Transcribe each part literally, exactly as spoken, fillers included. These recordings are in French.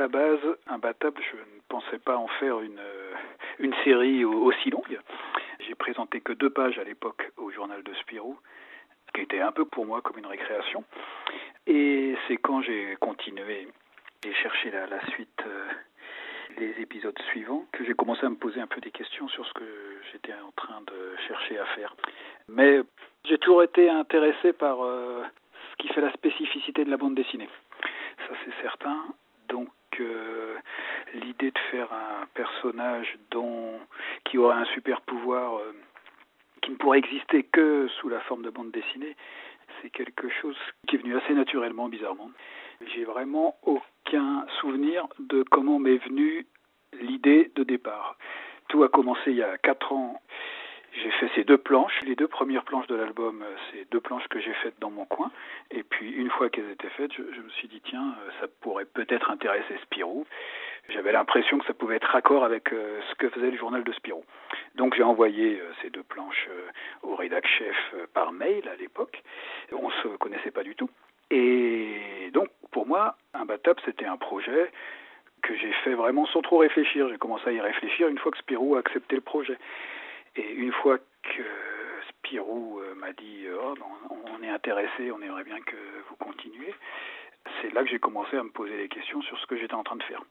la base, Imbattable, je ne pensais pas en faire une, une série aussi longue. J'ai présenté que deux pages à l'époque au journal de Spirou, qui était un peu pour moi comme une récréation. Et c'est quand j'ai continué et cherché la, la suite, euh, les épisodes suivants, que j'ai commencé à me poser un peu des questions sur ce que j'étais en train de chercher à faire. Mais j'ai toujours été intéressé par euh, ce qui fait la spécificité de la bande dessinée. Ça, c'est certain. Donc, euh, l'idée de faire un personnage dont, qui aurait un super pouvoir euh, qui ne pourrait exister que sous la forme de bande dessinée, c'est quelque chose qui est venu assez naturellement, bizarrement. J'ai vraiment aucun souvenir de comment m'est venue l'idée de départ. Tout a commencé il y a quatre ans. J'ai fait ces deux planches. Les deux premières planches de l'album, c'est deux planches que j'ai faites dans mon coin. Et puis, une fois qu'elles étaient faites, je, je me suis dit, tiens, ça pourrait peut-être intéresser Spirou. J'avais l'impression que ça pouvait être raccord avec euh, ce que faisait le journal de Spirou. Donc, j'ai envoyé euh, ces deux planches euh, au rédac chef euh, par mail à l'époque. On ne se connaissait pas du tout. Et donc, pour moi, Imbattable, c'était un projet que j'ai fait vraiment sans trop réfléchir. J'ai commencé à y réfléchir une fois que Spirou a accepté le projet. Et une fois que Spirou m'a dit oh, on est intéressé, on aimerait bien que vous continuiez, c'est là que j'ai commencé à me poser des questions sur ce que j'étais en train de faire.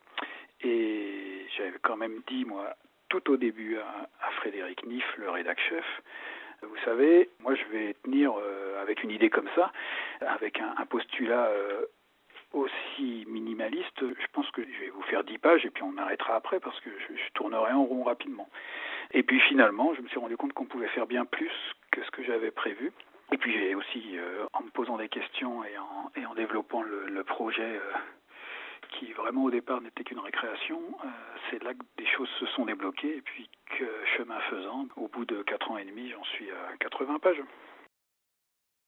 Et j'avais quand même dit, moi, tout au début à, à Frédéric Niff, le rédac chef, vous savez, moi je vais tenir euh, avec une idée comme ça, avec un, un postulat euh, aussi minimaliste, je pense que je vais vous faire dix pages et puis on arrêtera après parce que je, je tournerai en rond rapidement. Et puis finalement, je me suis rendu compte qu'on pouvait faire bien plus que ce que j'avais prévu. Et puis j'ai aussi, euh, en me posant des questions et en, et en développant le, le projet euh, qui vraiment au départ n'était qu'une récréation, euh, c'est là que des choses se sont débloquées et puis que chemin faisant, au bout de quatre ans et demi, j'en suis à quatre-vingts pages.